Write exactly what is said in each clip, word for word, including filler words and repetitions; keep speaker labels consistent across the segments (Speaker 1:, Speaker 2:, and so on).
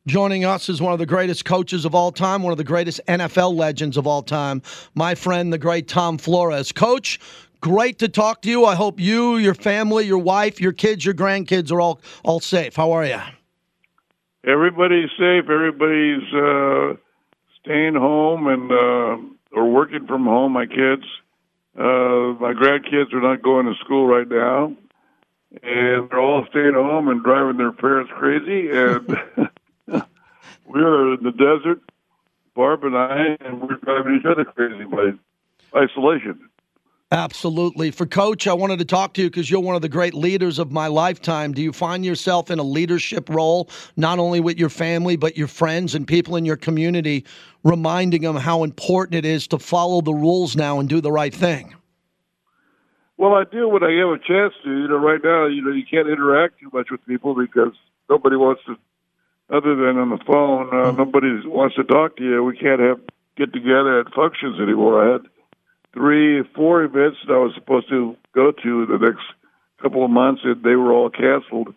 Speaker 1: Joining us is one of the greatest coaches of all time, one of the greatest N F L legends of all time, my friend, the great Tom Flores. Coach, great to talk to you. I hope you, your family, your wife, your kids, your grandkids are all, all safe. How are you?
Speaker 2: Everybody's safe. Everybody's uh, staying home and uh, or working from home, my kids. Uh, my grandkids are not going to school right now, and they're all staying home and driving their parents crazy. And we're in the desert, Barb and I, and we're driving each other crazy by isolation.
Speaker 1: Absolutely. For Coach, I wanted to talk to you because you're one of the great leaders of my lifetime. Do you find yourself in a leadership role, not only with your family, but your friends and people in your community, reminding them how important it is to follow the rules now and do the right thing?
Speaker 2: Well, I do when I have a chance to. You know, right now, you know, you can't interact too much with people because nobody wants to, other than on the phone, uh, mm-hmm. nobody wants to talk to you. We can't have get together at functions anymore. I had three, four events that I was supposed to go to the next couple of months, and they were all canceled,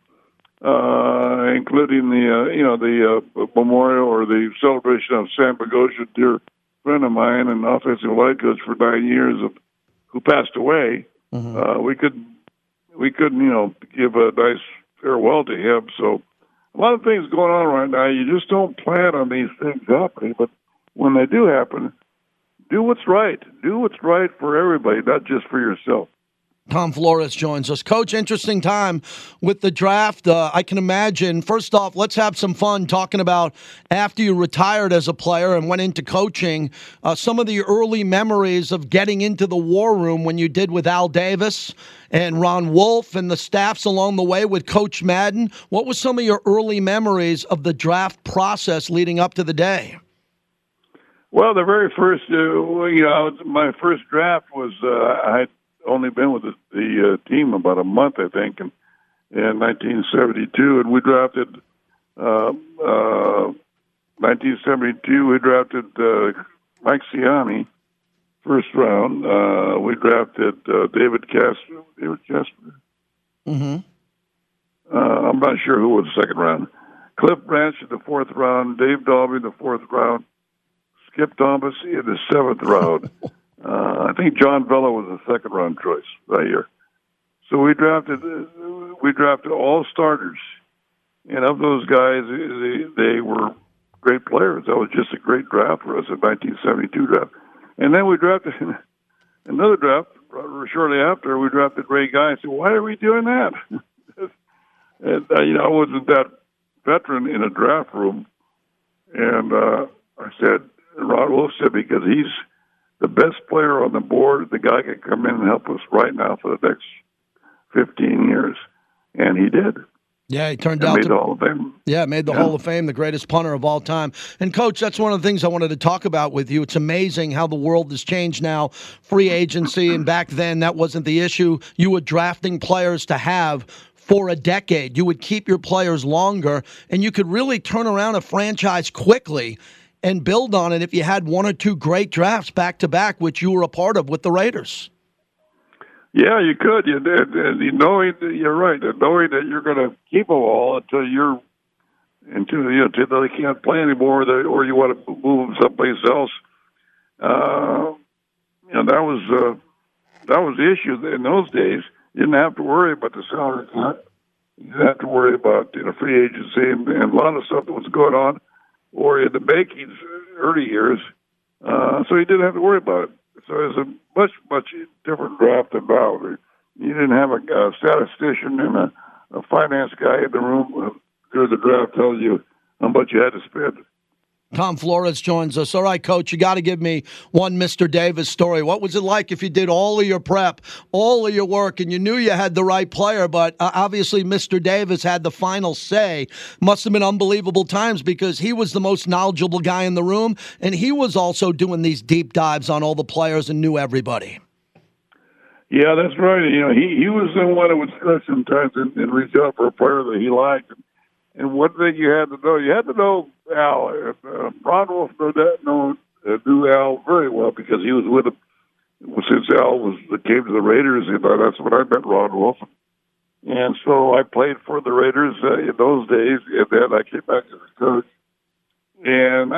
Speaker 2: uh, including the, uh, you know, the uh, memorial or the celebration of Sam Bogosian, dear friend of mine and offensive line coach for nine years, of, who passed away. Mm-hmm. Uh, we could, we couldn't, you know, give a nice farewell to him. So a lot of things going on right now. You just don't plan on these things happening, but when they do happen, do what's right. Do what's right for everybody, not just for yourself.
Speaker 1: Tom Flores joins us. Coach, interesting time with the draft. Uh, I can imagine, first off, let's have some fun talking about after you retired as a player and went into coaching, uh, some of the early memories of getting into the war room when you did with Al Davis and Ron Wolf and the staffs along the way with Coach Madden. What were some of your early memories of the draft process leading up to the day?
Speaker 2: Well, the very first, uh, you know, my first draft was, uh, I had only been with the, the uh, team about a month, I think, in, in nineteen seventy-two, and we drafted, uh, uh, nineteen seventy-two, we drafted uh, Mike Siani, first round. Uh, we drafted uh, David Castro. David Castro.
Speaker 1: Mm-hmm.
Speaker 2: Uh, I'm not sure who was the second round. Cliff Branch in the fourth round, Dave Dalby in the fourth round, Skip Thomas in the seventh round. Uh, I think John Vella was the second round choice that year. So we drafted uh, we drafted all starters, and of those guys, they, they were great players. That was just a great draft for us in nineteen seventy-two draft. And then we drafted another draft shortly after. We drafted Ray Guy. I said, "Why are we doing that?" and uh, you know, I wasn't that veteran in a draft room, and uh, I said. Ron Wolf said, because he's the best player on the board, the guy can come in and help us right now for the next fifteen years. And he did.
Speaker 1: Yeah, he turned
Speaker 2: and
Speaker 1: out
Speaker 2: made
Speaker 1: to
Speaker 2: the Hall of Fame.
Speaker 1: Yeah, made the yeah. Hall of Fame, the greatest punter of all time. And, Coach, that's one of the things I wanted to talk about with you. It's amazing how the world has changed now. Free agency, and back then that wasn't the issue. You were drafting players to have for a decade. You would keep your players longer, and you could really turn around a franchise quickly and build on it if you had one or two great drafts back-to-back, which you were a part of with the Raiders.
Speaker 2: Yeah, you could. You did. And you knowing, you're right, and knowing that you're going to keep them all until you're until, you know, until they can't play anymore, or you want to move them someplace else. Uh, you know, that was, uh, that was the issue in those days. You didn't have to worry about the salary cut. You didn't have to worry about, you know, free agency and, and a lot of stuff that was going on, or in the banking's early years, uh, so he didn't have to worry about it. So it was a much, much different draft than now. You didn't have a, a statistician and a, a finance guy in the room during the draft telling you how much you had to spend.
Speaker 1: Tom Flores joins us. All right, Coach, you got to give me one Mister Davis story. What was it like if you did all of your prep, all of your work, and you knew you had the right player, but uh, obviously Mister Davis had the final say? Must have been unbelievable times because he was the most knowledgeable guy in the room, and he was also doing these deep dives on all the players and knew everybody.
Speaker 2: Yeah, that's right. You know, he, he was the one that would stretch sometimes and, and reach out for a player that he liked. And one thing you had to know, you had to know Al. Uh, Ron Wolf knew, that, knew, uh, knew Al very well because he was with him since Al was came to the Raiders. And uh, that's when I met Ron Wolf. And so I played for the Raiders uh, in those days, and then I came back as a coach.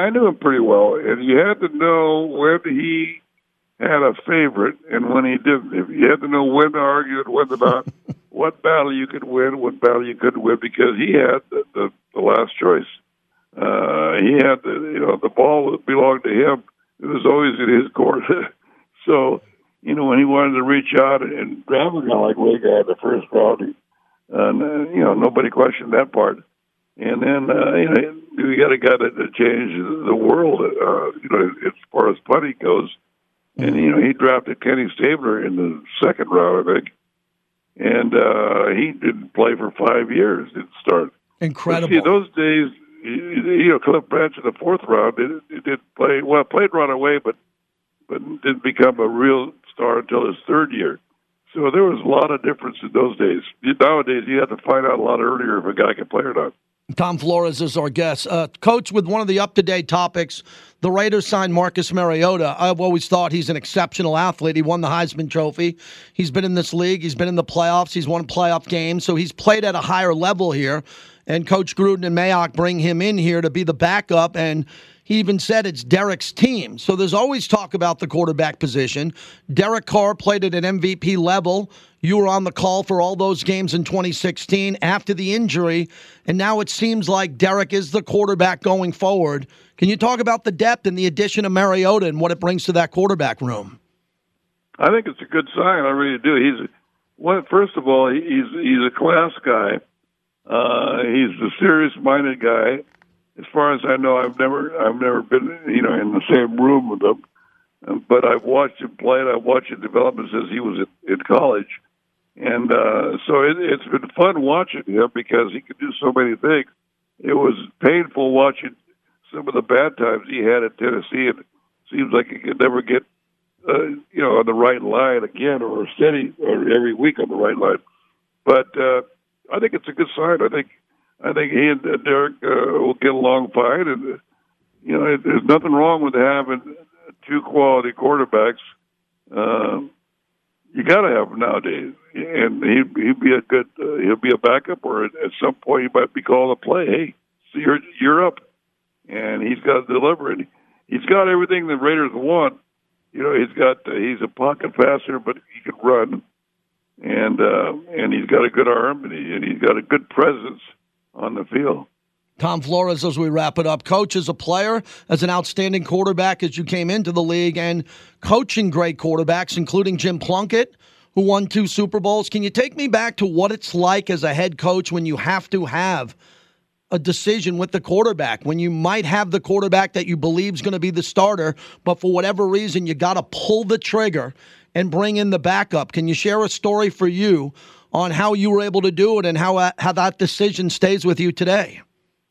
Speaker 2: I knew him pretty well, and you had to know when he had a favorite and when he didn't. If you had to know when to argue and when to not, what battle you could win, what battle you couldn't win, because he had the, the, the last choice. Uh, he had the, you know, the ball that belonged to him. It was always in his court. So, you know, when he wanted to reach out and grab a guy like Waga in the first round, he, uh, you know, nobody questioned that part. And then, uh, you know, we got a guy that, that changed the world, uh, you know, as far as putting goes. And, you know, he drafted Kenny Stabler in the second round, I think. And uh, he didn't play for five years. Didn't start.
Speaker 1: Incredible.
Speaker 2: But see, those days, you know, Cliff Branch in the fourth round, did did play well, played right away, but but didn't become a real star until his third year. So there was a lot of difference in those days. Nowadays, you have to find out a lot earlier if a guy can play or not.
Speaker 1: Tom Flores is our guest. Uh, Coach, with one of the up-to-date topics, the Raiders signed Marcus Mariota. I've always thought he's an exceptional athlete. He won the Heisman Trophy. He's been in this league. He's been in the playoffs. He's won playoff games. So he's played at a higher level here. And Coach Gruden and Mayock bring him in here to be the backup. And he even said it's Derek's team. So there's always talk about the quarterback position. Derek Carr played at an M V P level. You were on the call for all those games in twenty sixteen after the injury, and now it seems like Derek is the quarterback going forward. Can you talk about the depth and the addition of Mariota and what it brings to that quarterback room?
Speaker 2: I think it's a good sign. I really do. He's well, first of all, he's he's a class guy. Uh, he's a serious-minded guy. As far as I know, I've never I've never been you know in the same room with him, but I've watched him play and I've watched his development since he was in, in college. And uh, so it, it's been fun watching him because he could do so many things. It was painful watching some of the bad times he had at Tennessee. And it seems like he could never get, uh, you know, on the right line again or steady or every week on the right line. But uh, I think it's a good sign. I think I think he and Derek uh, will get along fine. And, uh, you know, it, there's nothing wrong with having two quality quarterbacks. Uh, You got to have him nowadays, and he he'd be a good uh, he'll be a backup, or at, at some point he might be called a play. Hey, so you're you're up, and he's got to deliver it. He's got everything the Raiders want. You know, he's got uh, he's a pocket passer, but he can run, and uh, and he's got a good arm, and, he, and he's got a good presence on the field.
Speaker 1: Tom Flores, as we wrap it up, coach as a player, as an outstanding quarterback as you came into the league, and coaching great quarterbacks, including Jim Plunkett, who won two Super Bowls. Can you take me back to what it's like as a head coach when you have to have a decision with the quarterback, when you might have the quarterback that you believe is going to be the starter, but for whatever reason you got to pull the trigger and bring in the backup? Can you share a story for you on how you were able to do it and how, uh, how that decision stays with you today?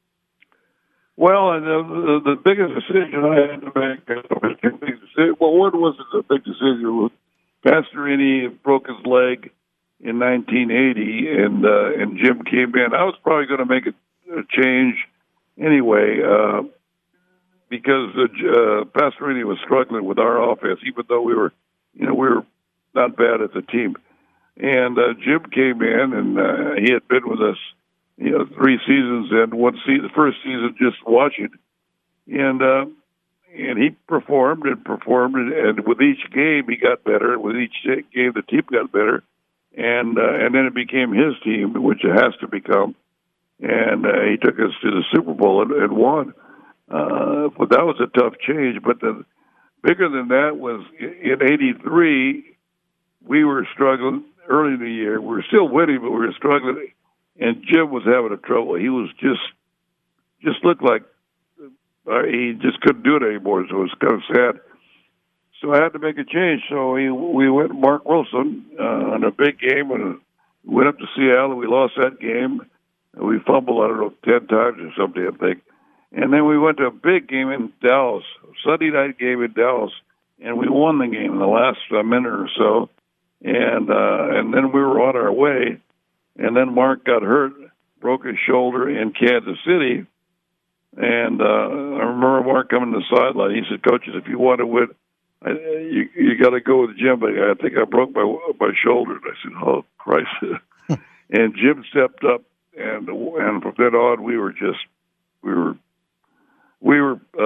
Speaker 2: Well, and the, the, the biggest decision I had to make, was two big decisions. Well, one wasn't a big decision. Pastorini broke his leg in nineteen eighty, and uh, and Jim came in. I was probably going to make a, a change anyway, uh, because uh, Pastorini was struggling with our offense, even though we were, you know, we were not bad as a team. And uh, Jim came in, and uh, he had been with us, you know, three seasons and one season, the first season just watching, and uh, and he performed and performed, and, and with each game he got better. And with each game the team got better, and uh, and then it became his team, which it has to become. And uh, he took us to the Super Bowl and, and won. Uh, but that was a tough change. But the bigger than that was in eighty-three, we were struggling early in the year. We were still winning, but we were struggling. And Jim was having a trouble. He was just, just looked like uh, he just couldn't do it anymore. So it was kind of sad. So I had to make a change. So we we went Mark Wilson uh, on a big game, and went up to Seattle. And we lost that game. And we fumbled, I don't know, ten times or something, I think. And then we went to a big game in Dallas, Sunday night game in Dallas, and we won the game in the last uh, minute or so. And uh, and then we were on our way. And then Mark got hurt, broke his shoulder in Kansas City. And uh, I remember Mark coming to the sideline. He said, "Coaches, if you want to win, I, you you got to go with Jim. But I think I broke my my shoulder." And I said, "Oh, Christ!" And Jim stepped up, and and from then on, we were just we were we were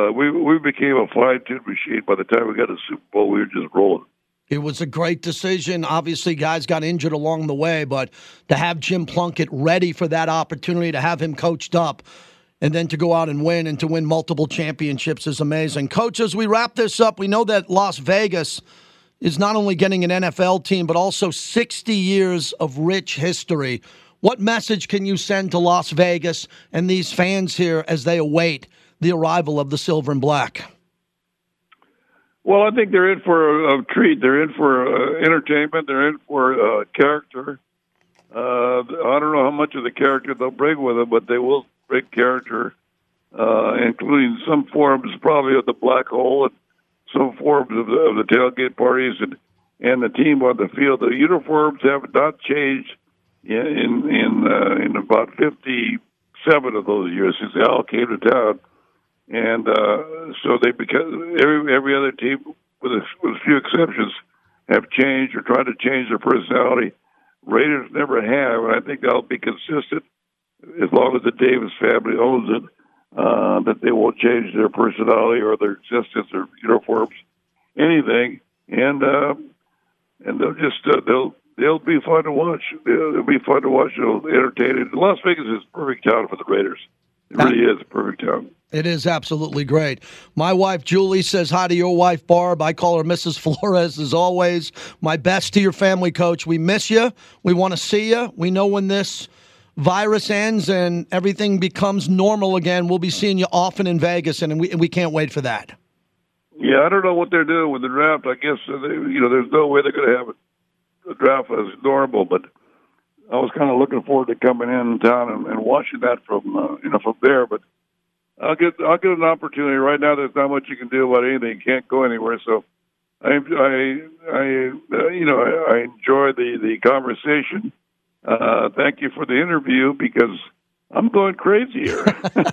Speaker 2: uh, we we became a fine-tuned machine. By the time we got to Super Bowl, we were just rolling.
Speaker 1: It was a great decision. Obviously, guys got injured along the way, but to have Jim Plunkett ready for that opportunity, to have him coached up, and then to go out and win and to win multiple championships is amazing. Coach, as we wrap this up, we know that Las Vegas is not only getting an N F L team, but also sixty years of rich history. What message can you send to Las Vegas and these fans here as they await the arrival of the Silver and Black?
Speaker 2: Well, I think they're in for a, a treat. They're in for uh, entertainment. They're in for uh, character. Uh, I don't know how much of the character they'll bring with them, but they will bring character, uh, including some forms probably of the black hole and some forms of the, of the tailgate parties and, and the team on the field. The uniforms have not changed in in in, uh, in about fifty-seven of those years since they all came to town. And uh, so they become every every other team, with a, with a few exceptions, have changed or tried to change their personality. Raiders never have, and I think that'll be consistent as long as the Davis family owns it. Uh, that they won't change their personality or their existence or uniforms, anything, and uh, and they'll just uh, they'll they'll be fun to watch. They'll, they'll be fun to watch. They'll entertain it. Las Vegas is a perfect town for the Raiders. It really is a perfect town.
Speaker 1: It is absolutely great. My wife, Julie, says hi to your wife, Barb. I call her Missus Flores, as always. My best to your family, Coach. We miss you. We want to see you. We know when this virus ends and everything becomes normal again, we'll be seeing you often in Vegas, and we, and we can't wait for that.
Speaker 2: Yeah, I don't know what they're doing with the draft. I guess, uh, they, you know, there's no way they're going to have a draft as normal, but I was kind of looking forward to coming in town and, and watching that from, uh, you know, from there, but I'll get I'll get an opportunity. Right now, there's not much you can do about anything. You can't go anywhere. So, I I, I uh, you know I, I enjoy the the conversation. Uh, thank you for the interview because I'm going crazy here.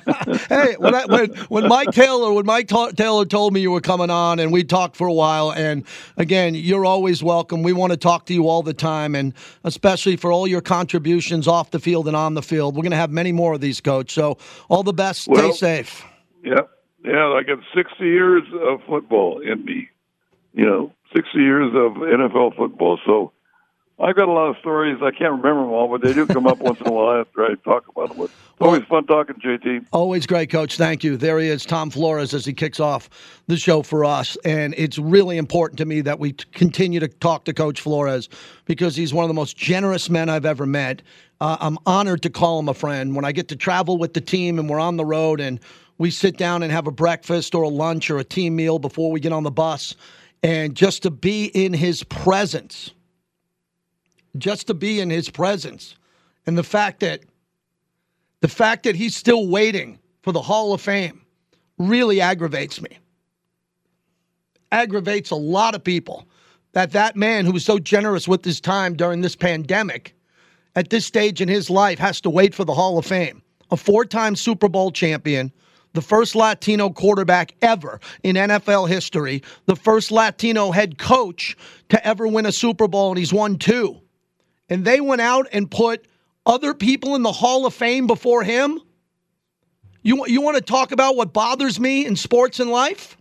Speaker 1: Hey, when, I, when when Mike Taylor when Mike Ta- Taylor told me you were coming on, and we talked for a while, and again, you're always welcome. We want to talk to you all the time, and especially for all your contributions off the field and on the field. We're going to have many more of these, Coach. So all the best.
Speaker 2: Well,
Speaker 1: stay safe.
Speaker 2: Yeah, yeah. I got sixty years of football in me. You know, sixty years of N F L football. So I've got a lot of stories. I can't remember them all, but they do come up once in a while after I talk about them. It's always fun talking, J T.
Speaker 1: Always great, Coach. Thank you. There he is, Tom Flores, as he kicks off the show for us. And it's really important to me that we continue to talk to Coach Flores because he's one of the most generous men I've ever met. Uh, I'm honored to call him a friend. When I get to travel with the team and we're on the road and we sit down and have a breakfast or a lunch or a team meal before we get on the bus, and just to be in his presence, just to be in his presence, and the fact that the fact that he's still waiting for the Hall of Fame really aggravates me. Aggravates a lot of people that that man who was so generous with his time during this pandemic at this stage in his life has to wait for the Hall of Fame. A four-time Super Bowl champion, the first Latino quarterback ever in N F L history, the first Latino head coach to ever win a Super Bowl, and he's won two. And they went out and put other people in the Hall of Fame before him? You, you want to talk about what bothers me in sports and life?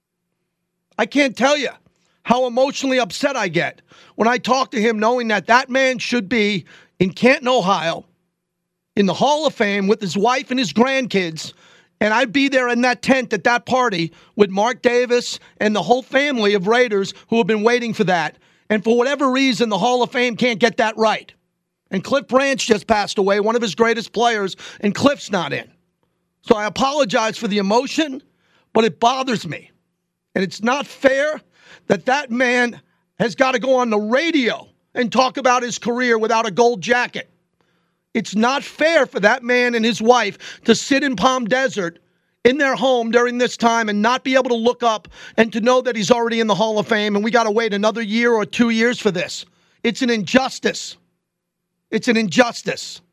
Speaker 1: I can't tell you how emotionally upset I get when I talk to him knowing that that man should be in Canton, Ohio, in the Hall of Fame with his wife and his grandkids, and I'd be there in that tent at that party with Mark Davis and the whole family of Raiders who have been waiting for that. And for whatever reason, the Hall of Fame can't get that right. And Cliff Branch just passed away, one of his greatest players, and Cliff's not in. So I apologize for the emotion, but it bothers me. And it's not fair that that man has got to go on the radio and talk about his career without a gold jacket. It's not fair for that man and his wife to sit in Palm Desert in their home during this time and not be able to look up and to know that he's already in the Hall of Fame and we got to wait another year or two years for this. It's an injustice. It's an injustice.